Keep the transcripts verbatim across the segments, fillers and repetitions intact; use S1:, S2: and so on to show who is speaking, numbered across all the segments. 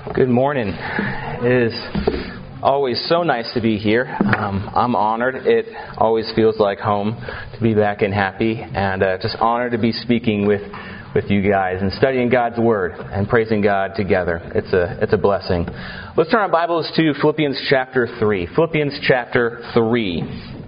S1: Good morning. It is always so nice to be here. Um, I'm honored. It always feels like home to be back in Happy, and uh, just honored to be speaking with, with you guys and studying God's Word and praising God together. It's a it's a blessing. Let's turn our Bibles to Philippians chapter three. Philippians chapter three.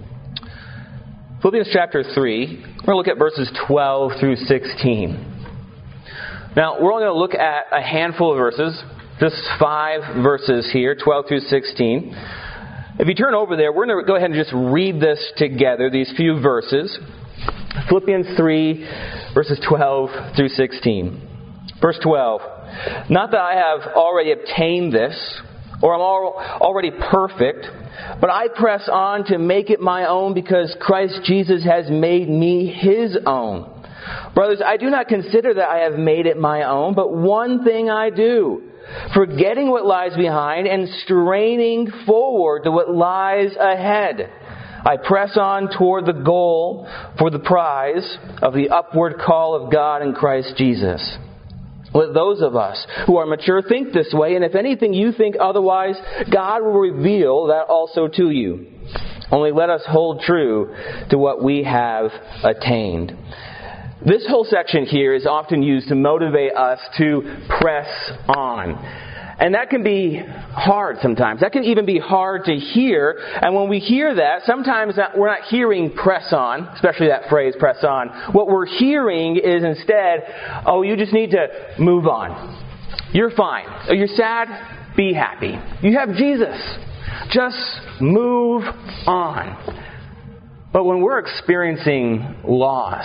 S1: Philippians chapter three. We're going to look at verses twelve through sixteen. Now, we're only going to look at a handful of verses. Just five verses here, twelve through sixteen. If you turn over there, we're going to go ahead and just read this together, these few verses. Philippians three, verses twelve through sixteen. Verse twelve. Not that I have already obtained this, or I'm already perfect, but I press on to make it my own because Christ Jesus has made me His own. Brothers, I do not consider that I have made it my own, but one thing I do, forgetting what lies behind and straining forward to what lies ahead. I press on toward the goal for the prize of the upward call of God in Christ Jesus. Let those of us who are mature think this way, and if anything you think otherwise, God will reveal that also to you. Only let us hold true to what we have attained. This whole section here is often used to motivate us to press on. And that can be hard sometimes. That can even be hard to hear. And when we hear that, sometimes we're not hearing press on, especially that phrase, press on. What we're hearing is instead, oh, you just need to move on. You're fine. Oh, you're sad? Be happy. You have Jesus. Just move on. But when we're experiencing loss,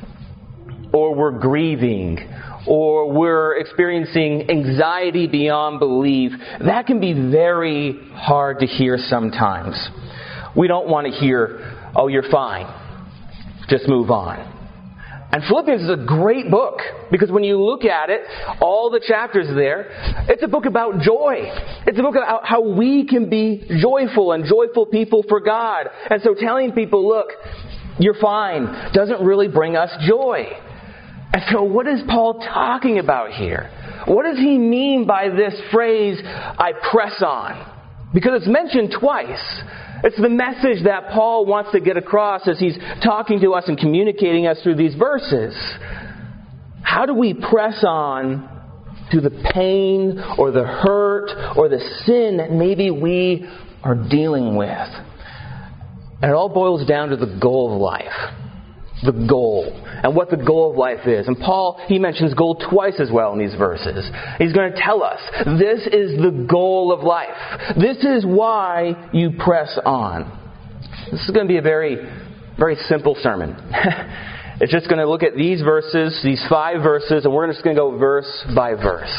S1: or we're grieving, or we're experiencing anxiety beyond belief, that can be very hard to hear sometimes. We don't want to hear, oh, you're fine. Just move on. And Philippians is a great book, because when you look at it, all the chapters there, it's a book about joy. It's a book about how we can be joyful and joyful people for God. And so telling people, look, you're fine, doesn't really bring us joy. And so what is Paul talking about here? What does he mean by this phrase, I press on? Because it's mentioned twice. It's the message that Paul wants to get across as he's talking to us and communicating us through these verses. How do we press on to the pain or the hurt or the sin that maybe we are dealing with? And it all boils down to the goal of life. The goal. And what the goal of life is. And Paul, he mentions goal twice as well in these verses. He's going to tell us, this is the goal of life. This is why you press on. This is going to be a very, very simple sermon. It's just going to look at these verses, these five verses, and we're just going to go verse by verse.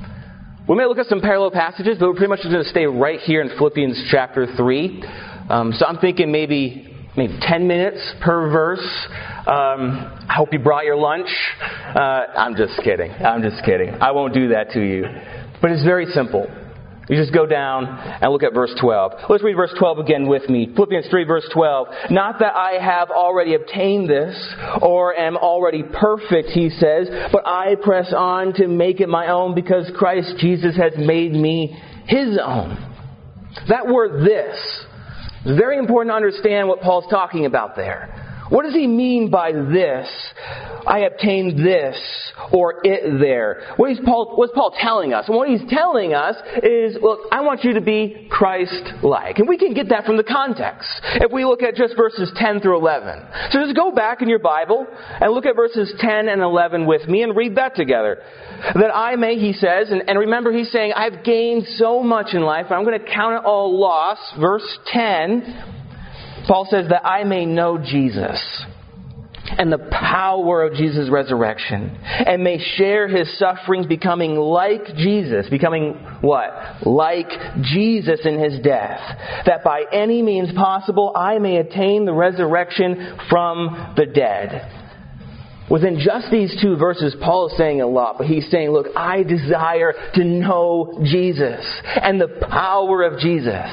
S1: We may look at some parallel passages, but we're pretty much just going to stay right here in Philippians chapter three. Um, so I'm thinking maybe maybe ten minutes per verse. Um, I hope you brought your lunch. Uh, I'm just kidding. I'm just kidding. I won't do that to you. But it's very simple. You just go down and look at verse twelve. Let's read verse twelve again with me. Philippians three, verse twelve. Not that I have already obtained this or am already perfect, he says, but I press on to make it my own because Christ Jesus has made me His own. That word this, it's very important to understand what Paul's talking about there. What does he mean by this? I obtained this or it there. What is Paul, what's Paul telling us? And what he's telling us is, look, I want you to be Christ-like. And we can get that from the context if we look at just verses ten through eleven. So just go back in your Bible and look at verses ten and eleven with me and read that together. That I may, he says, and, and remember he's saying, I've gained so much in life, and I'm going to count it all loss. Verse ten, Paul says that I may know Jesus and the power of Jesus' resurrection and may share His sufferings, becoming like Jesus. Becoming what? Like Jesus in His death. That by any means possible I may attain the resurrection from the dead. Within just these two verses, Paul is saying a lot, but he's saying, look, I desire to know Jesus and the power of Jesus.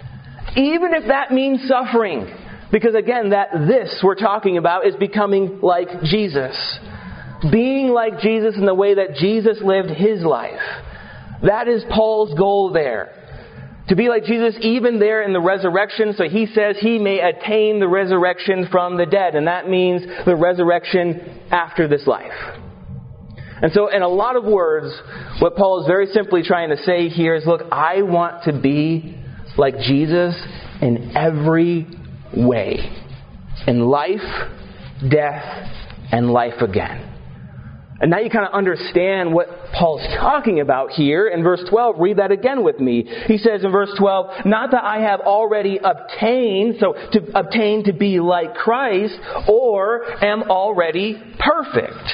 S1: Even if that means suffering. Because again, that this we're talking about is becoming like Jesus. Being like Jesus in the way that Jesus lived His life. That is Paul's goal there. To be like Jesus even there in the resurrection, so he says he may attain the resurrection from the dead. And that means the resurrection after this life. And so in a lot of words, what Paul is very simply trying to say here is, look, I want to be like Jesus in every way. In life, death, and life again. And now you kind of understand what Paul's talking about here in verse twelve. Read that again with me. He says in verse twelve, not that I have already obtained, so to obtain to be like Christ, or am already perfect.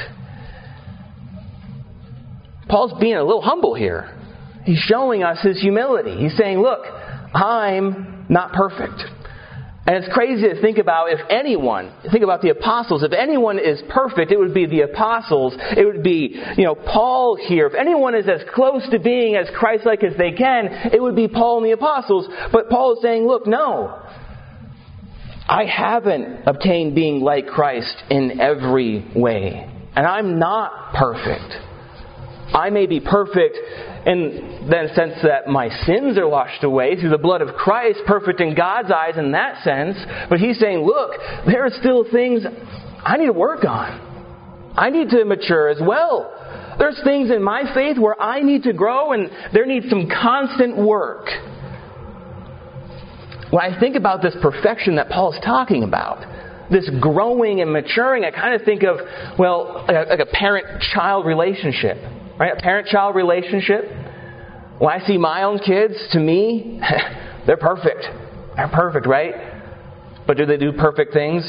S1: Paul's being a little humble here. He's showing us his humility. He's saying, look, I'm not perfect. And it's crazy to think about if anyone, think about the apostles, if anyone is perfect, it would be the apostles. It would be, you know, Paul here. If anyone is as close to being as Christ-like as they can, it would be Paul and the apostles. But Paul is saying, look, no. I haven't obtained being like Christ in every way. And I'm not perfect. I may be perfect in the sense that my sins are washed away through the blood of Christ, perfect in God's eyes in that sense. But he's saying, look, there are still things I need to work on. I need to mature as well. There's things in my faith where I need to grow, and there needs some constant work. When I think about this perfection that Paul's talking about, this growing and maturing, I kind of think of, well, like a parent-child relationship. Right? A parent-child relationship. When I see my own kids, to me, they're perfect. They're perfect, right? But do they do perfect things?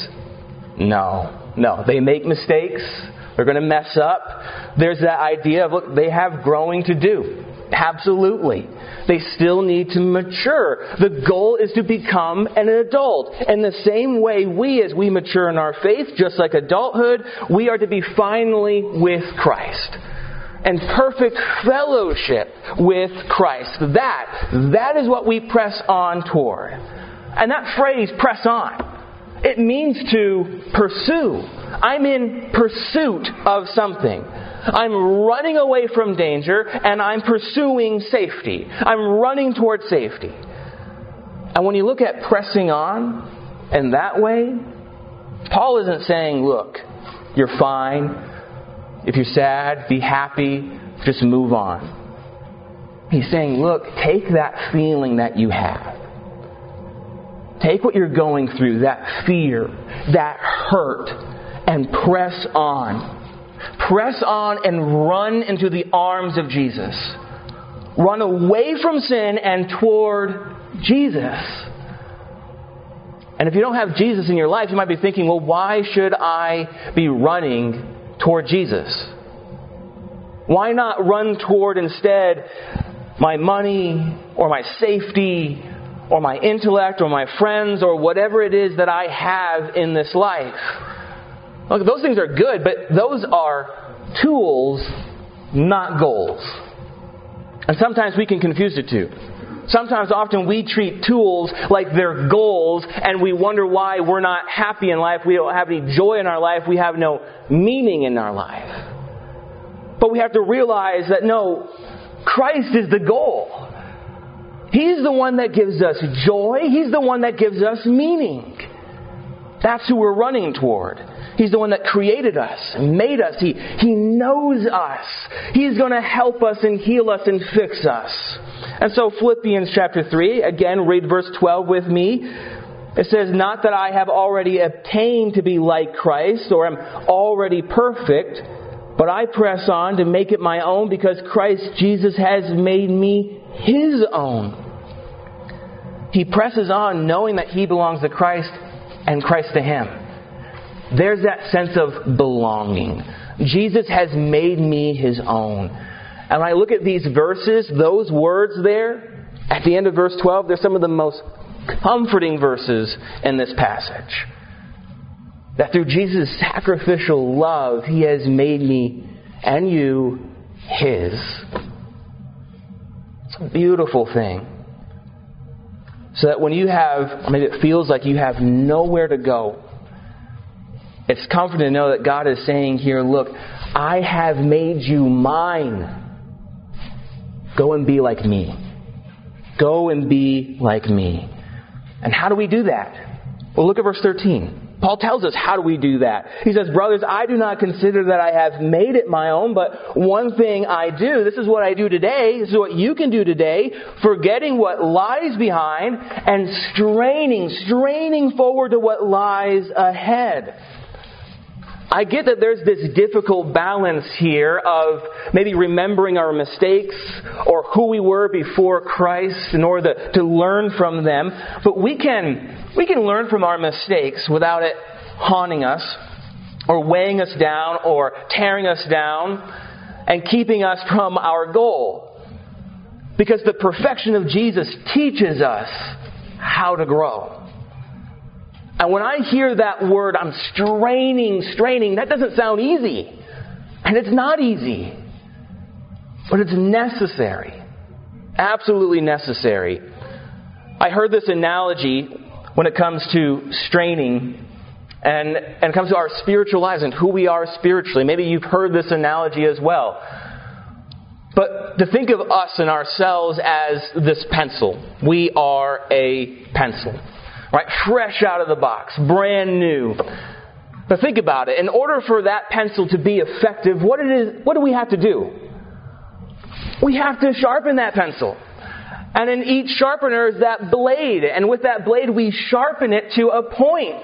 S1: No. No. They make mistakes. They're going to mess up. There's that idea of, look, they have growing to do. Absolutely. They still need to mature. The goal is to become an adult. In the same way we, as we mature in our faith, just like adulthood, we are to be finally with Christ. And perfect fellowship with Christ. That, that is what we press on toward. And that phrase, press on, it means to pursue. I'm in pursuit of something. I'm running away from danger and I'm pursuing safety. I'm running toward safety. And when you look at pressing on in that way, Paul isn't saying, look, you're fine. If you're sad, be happy, just move on. He's saying, look, take that feeling that you have. Take what you're going through, that fear, that hurt, and press on. Press on and run into the arms of Jesus. Run away from sin and toward Jesus. And if you don't have Jesus in your life, you might be thinking, well, why should I be running toward Jesus? Why not run toward instead my money or my safety or my intellect or my friends or whatever it is that I have in this life? Look, those things are good, but those are tools, not goals. And sometimes we can confuse the two. Sometimes, often, we treat tools like they're goals, and we wonder why we're not happy in life, we don't have any joy in our life, we have no meaning in our life. But we have to realize that, no, Christ is the goal. He's the one that gives us joy. He's the one that gives us meaning. That's who we're running toward. He's the one that created us and made us. He, he knows us. He's going to help us and heal us and fix us. And so Philippians chapter three, again, read verse twelve with me. It says, not that I have already obtained to be like Christ or am already perfect, but I press on to make it my own because Christ Jesus has made me His own. He presses on knowing that he belongs to Christ and Christ to him. There's that sense of belonging. Jesus has made me His own. And when I look at these verses, those words there, at the end of verse twelve, they're some of the most comforting verses in this passage. That through Jesus' sacrificial love, He has made me and you His. It's a beautiful thing. So that when you have, maybe it feels like you have nowhere to go, it's comforting to know that God is saying here, look, I have made you mine. Go and be like me. Go and be like me. And how do we do that? Well, look at verse thirteen. Paul tells us how do we do that. He says, brothers, I do not consider that I have made it my own, but one thing I do. This is what I do today. This is what you can do today. Forgetting what lies behind and straining, straining forward to what lies ahead. I get that there's this difficult balance here of maybe remembering our mistakes or who we were before Christ in order to, to learn from them. But we can we can learn from our mistakes without it haunting us or weighing us down or tearing us down and keeping us from our goal. Because the perfection of Jesus teaches us how to grow. And when I hear that word, I'm straining, straining, that doesn't sound easy. And it's not easy. But it's necessary. Absolutely necessary. I heard this analogy when it comes to straining and, and it comes to our spiritual lives and who we are spiritually. Maybe you've heard this analogy as well. But to think of us and ourselves as this pencil. We are a pencil. Right? Fresh out of the box. Brand new. But think about it. In order for that pencil to be effective, what it is, what do we have to do? We have to sharpen that pencil. And in each sharpener is that blade. And with that blade, we sharpen it to a point.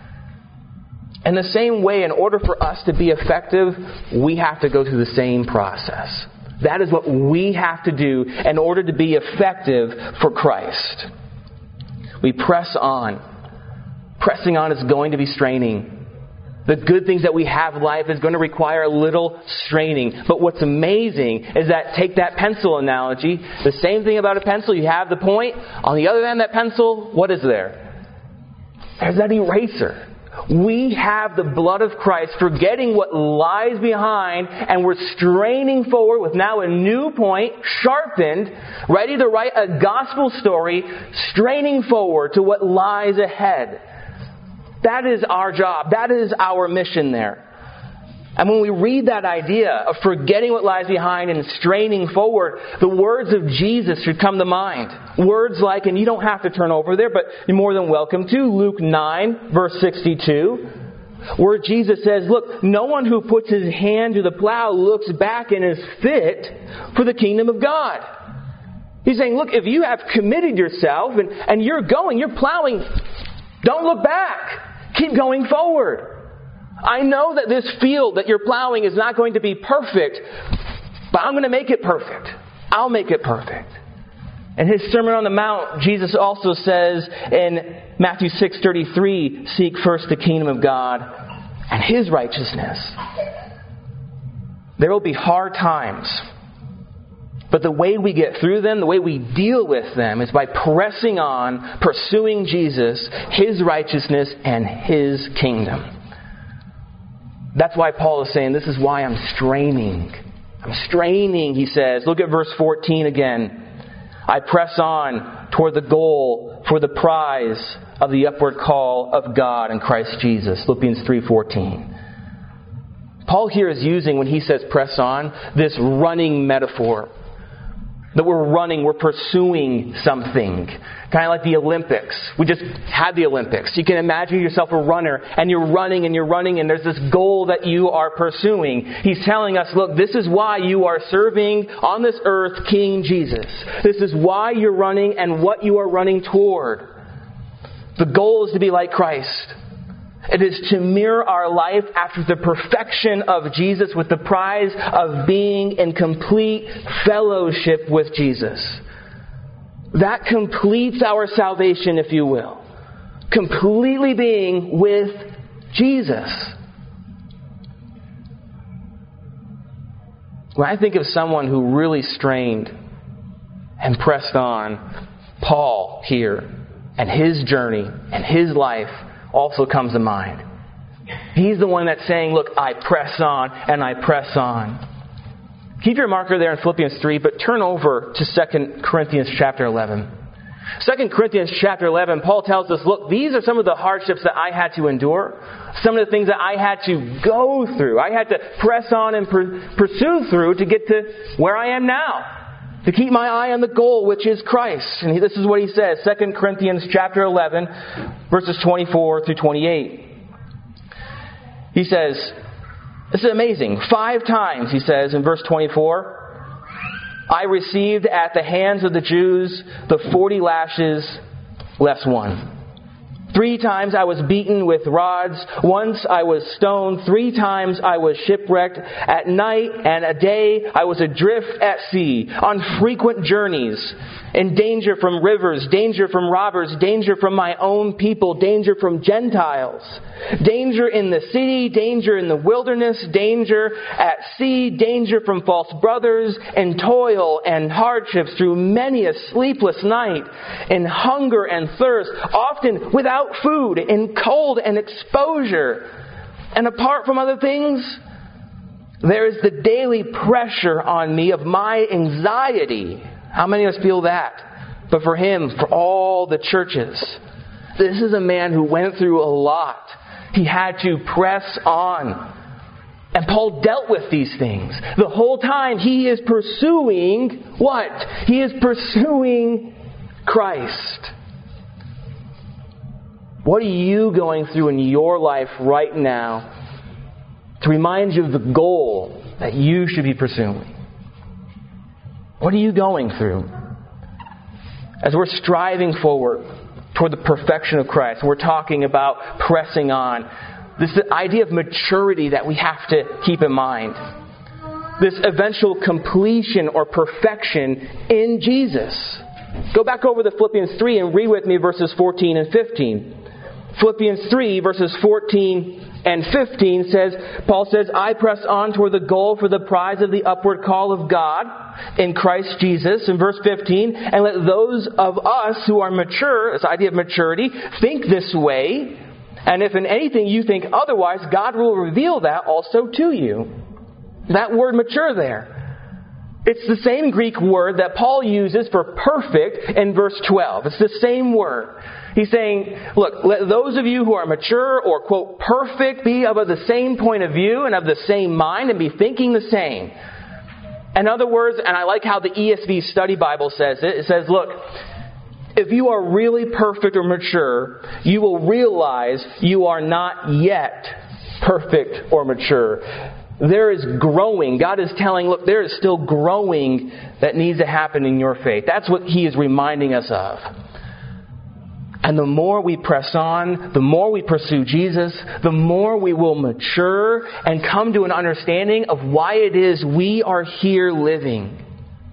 S1: In the same way, in order for us to be effective, we have to go through the same process. That is what we have to do in order to be effective for Christ. We press on. Pressing on is going to be straining. The good things that we have in life is going to require a little straining. But what's amazing is that, take that pencil analogy, the same thing about a pencil, you have the point. On the other end of that pencil, what is there? There's that eraser. We have the blood of Christ, forgetting what lies behind, and we're straining forward with now a new point, sharpened, ready to write a gospel story, straining forward to what lies ahead. That is our job. That is our mission there. And when we read that idea of forgetting what lies behind and straining forward, the words of Jesus should come to mind. Words like, and you don't have to turn over there, but you're more than welcome to, Luke nine, verse sixty-two, where Jesus says, look, no one who puts his hand to the plow looks back and is fit for the kingdom of God. He's saying, look, if you have committed yourself and, and you're going, you're plowing, don't look back. Keep going forward. I know that this field that you're plowing is not going to be perfect, but I'm going to make it perfect. I'll make it perfect. In his Sermon on the Mount, Jesus also says in Matthew six thirty-three, seek first the kingdom of God and His righteousness. There will be hard times, but the way we get through them, the way we deal with them, is by pressing on, pursuing Jesus, His righteousness, and His kingdom. That's why Paul is saying, this is why I'm straining. I'm straining, he says. Look at verse fourteen again. I press on toward the goal for the prize of the upward call of God in Christ Jesus. Philippians three fourteen. Paul here is using, when he says press on, this running metaphor. That we're running, we're pursuing something. Kind of like the Olympics. We just had the Olympics. You can imagine yourself a runner, and you're running and you're running, and there's this goal that you are pursuing. He's telling us, look, this is why you are serving on this earth King Jesus. This is why you're running and what you are running toward. The goal is to be like Christ. It is to mirror our life after the perfection of Jesus with the prize of being in complete fellowship with Jesus. That completes our salvation, if you will. Completely being with Jesus. When I think of someone who really strained and pressed on, Paul here, and his journey and his life also comes to mind. He's the one that's saying, look, I press on and I press on. Keep your marker there in Philippians three, but turn over to Second Corinthians chapter eleven. Second Corinthians chapter eleven, Paul tells us, look, these are some of the hardships that I had to endure. Some of the things that I had to go through. I had to press on and per- pursue through to get to where I am now. To keep my eye on the goal, which is Christ. And this is what he says, Second Corinthians chapter eleven, verses twenty-four through twenty-eight. He says, this is amazing. Five times, he says in verse twenty-four, I received at the hands of the Jews the forty lashes less one. Three times I was beaten with rods. Once I was stoned. Three times I was shipwrecked. At night and a day I was adrift at sea, on frequent journeys, in danger from rivers, danger from robbers, danger from my own people, danger from Gentiles, danger in the city, danger in the wilderness, danger at sea, danger from false brothers, and toil and hardships through many a sleepless night, in hunger and thirst, often without food, in cold and exposure. And apart from other things, there is the daily pressure on me of my anxiety. How many of us feel that? But for him, for all the churches, this is a man who went through a lot. He had to press on. And Paul dealt with these things. The whole time he is pursuing what? He is pursuing Christ. What are you going through in your life right now to remind you of the goal that you should be pursuing? What are you going through? As we're striving forward toward the perfection of Christ, we're talking about pressing on. This idea of maturity that we have to keep in mind. This eventual completion or perfection in Jesus. Go back over to Philippians three and read with me verses fourteen and fifteen. Philippians three verses fourteen and fifteen says, Paul says, I press on toward the goal for the prize of the upward call of God in Christ Jesus. In verse fifteen, and let those of us who are mature, this idea of maturity, think this way. And if in anything you think otherwise, God will reveal that also to you. That word mature there. It's the same Greek word that Paul uses for perfect in verse twelve. It's the same word. He's saying, look, let those of you who are mature or, quote, perfect be of the same point of view and of the same mind and be thinking the same. In other words, and I like how the E S V Study Bible says it, it says, look, if you are really perfect or mature, you will realize you are not yet perfect or mature. There is growing. God is telling, look, there is still growing that needs to happen in your faith. That's what He is reminding us of. And the more we press on, the more we pursue Jesus, the more we will mature and come to an understanding of why it is we are here living.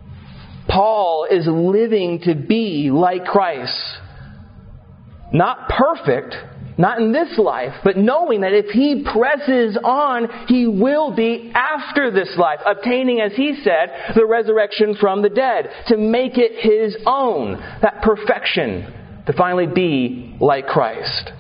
S1: Paul is living to be like Christ. Not perfect, not in this life, but knowing that if he presses on, he will be after this life, obtaining, as he said, the resurrection from the dead, to make it his own, that perfection. To finally be like Christ.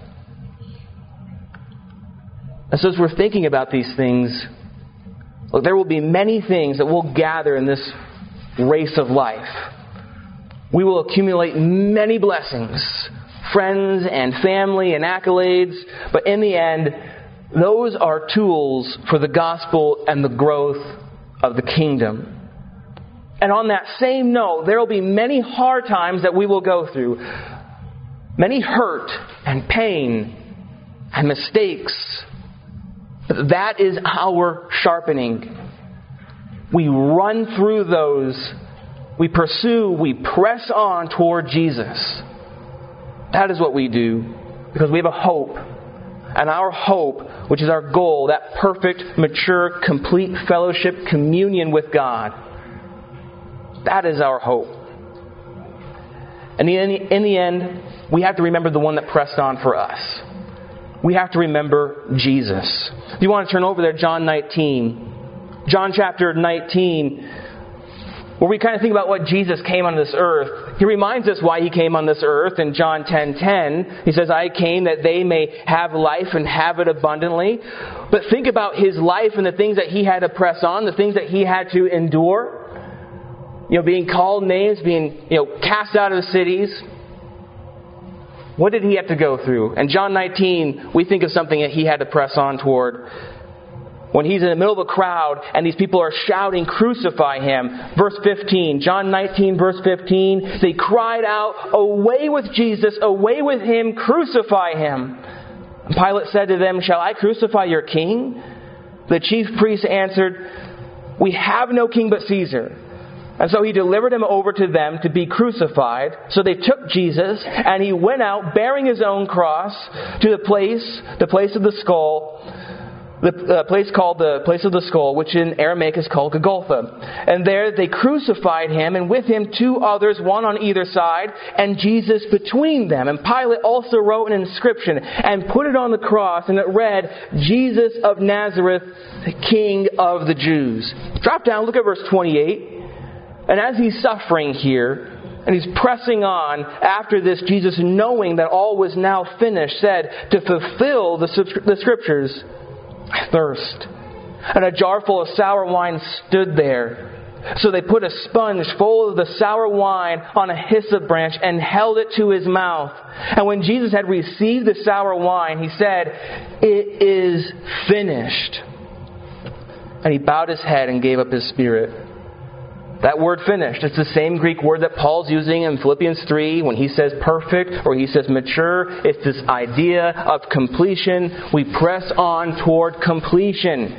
S1: And so as we're thinking about these things, look, there will be many things that we'll gather in this race of life. We will accumulate many blessings, friends and family and accolades, but in the end, those are tools for the gospel and the growth of the kingdom. And on that same note, there will be many hard times that we will go through. Many hurt and pain and mistakes. But that is our sharpening. We run through those. We pursue, we press on toward Jesus. That is what we do because we have a hope. And our hope, which is our goal, that perfect, mature, complete fellowship, communion with God. That is our hope. And in the, in the end, we have to remember the one that pressed on for us. We have to remember Jesus. If you want to turn over there, John nineteen. John chapter nineteen, where we kind of think about what Jesus came on this earth. He reminds us why He came on this earth in John ten ten. He says, I came that they may have life and have it abundantly. But think about His life and the things that He had to press on, the things that He had to endure. You know, being called names, being, you know, cast out of the cities. What did He have to go through? In John nineteen, we think of something that He had to press on toward. when he's in the middle of a crowd and these people are shouting, "Crucify him." Verse fifteen, John nineteen, verse fifteen, they cried out, "Away with Jesus, away with him, crucify him." And Pilate said to them, "Shall I crucify your king?" The chief priests answered, "We have no king but Caesar." And so he delivered him over to them to be crucified. So they took Jesus, and he went out bearing his own cross to the place, the place of the skull, the uh, place called the place of the skull, which in Aramaic is called Golgotha. And there they crucified him, and with him two others, one on either side, and Jesus between them. And Pilate also wrote an inscription and put it on the cross, and it read, "Jesus of Nazareth, the King of the Jews." Drop down, look at verse twenty-eight. And as he's suffering here, and he's pressing on after this, Jesus, knowing that all was now finished, said, to fulfill the, the Scriptures, "I thirst." And a jar full of sour wine stood there. So they put a sponge full of the sour wine on a hyssop branch and held it to his mouth. And when Jesus had received the sour wine, he said, "It is finished." And he bowed his head and gave up his spirit. That word "finished," it's the same Greek word that Paul's using in Philippians three when he says perfect or he says mature. It's this idea of completion. We press on toward completion.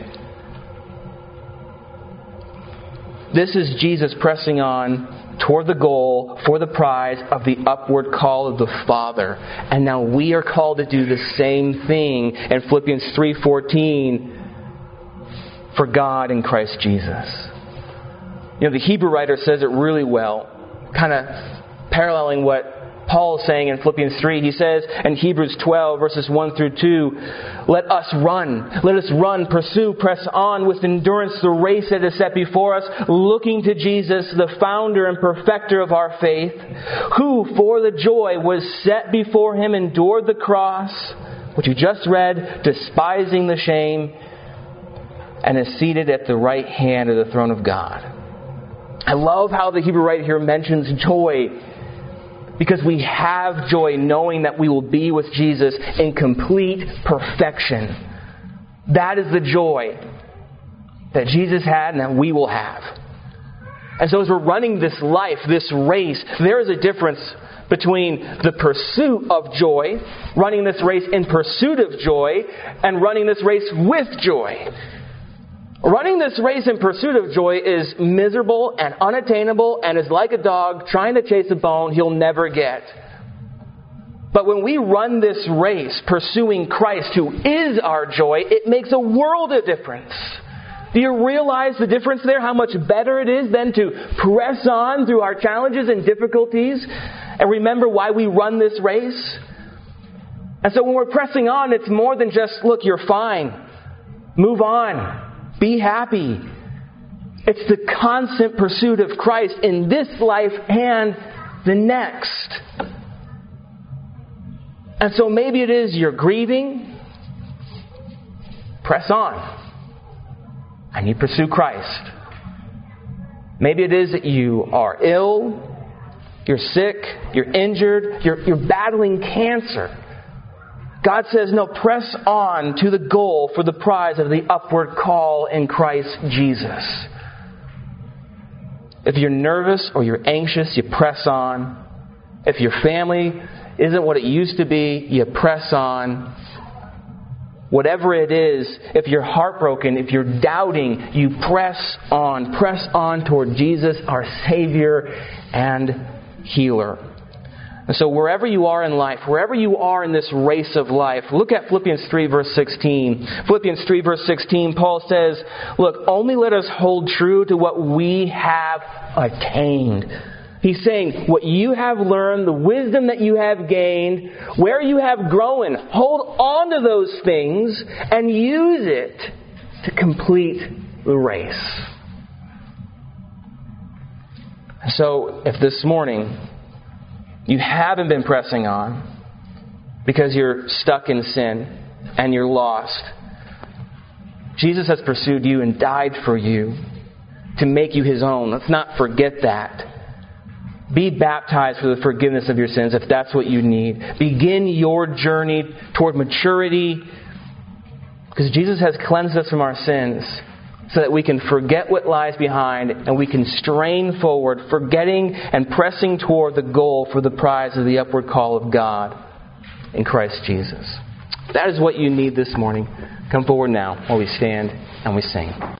S1: This is Jesus pressing on toward the goal for the prize of the upward call of the Father. And now we are called to do the same thing in Philippians three fourteen for God in Christ Jesus. You know, the Hebrew writer says it really well, kind of paralleling what Paul is saying in Philippians three. He says in Hebrews twelve, verses one through two, "Let us run, let us run, pursue, press on with endurance the race that is set before us, looking to Jesus, the founder and perfecter of our faith, who for the joy was set before him endured the cross," which you just read, "despising the shame, and is seated at the right hand of the throne of God." I love how the Hebrew writer here mentions joy, because we have joy knowing that we will be with Jesus in complete perfection. That is the joy that Jesus had and that we will have. And so as we're running this life, this race, there is a difference between the pursuit of joy, running this race in pursuit of joy, and running this race with joy. Running this race in pursuit of joy is miserable and unattainable and is like a dog trying to chase a bone he'll never get. But when we run this race pursuing Christ, who is our joy, it makes a world of difference. Do you realize the difference there? How much better it is then to press on through our challenges and difficulties and remember why we run this race? And so when we're pressing on, it's more than just, look, you're fine. Move on. Be happy. It's the constant pursuit of Christ in this life and the next. And so maybe it is you're grieving. Press on. And you pursue Christ. Maybe it is that you are ill. You're sick. You're injured. You're, you're battling cancer. God says, no, press on to the goal for the prize of the upward call in Christ Jesus. If you're nervous or you're anxious, you press on. If your family isn't what it used to be, you press on. Whatever it is, if you're heartbroken, if you're doubting, you press on. Press on toward Jesus, our Savior and Healer. And so wherever you are in life, wherever you are in this race of life, look at Philippians three verse sixteen. Philippians three verse sixteen, Paul says, look, only let us hold true to what we have attained. He's saying, what you have learned, the wisdom that you have gained, where you have grown, hold on to those things and use it to complete the race. So if this morning you haven't been pressing on because you're stuck in sin and you're lost, Jesus has pursued you and died for you to make you His own. Let's not forget that. Be baptized for the forgiveness of your sins if that's what you need. Begin your journey toward maturity Because Jesus has cleansed us from our sins so that we can forget what lies behind and we can strain forward, forgetting and pressing toward the goal for the prize of the upward call of God in Christ Jesus. That is what you need this morning. Come forward now while we stand and we sing.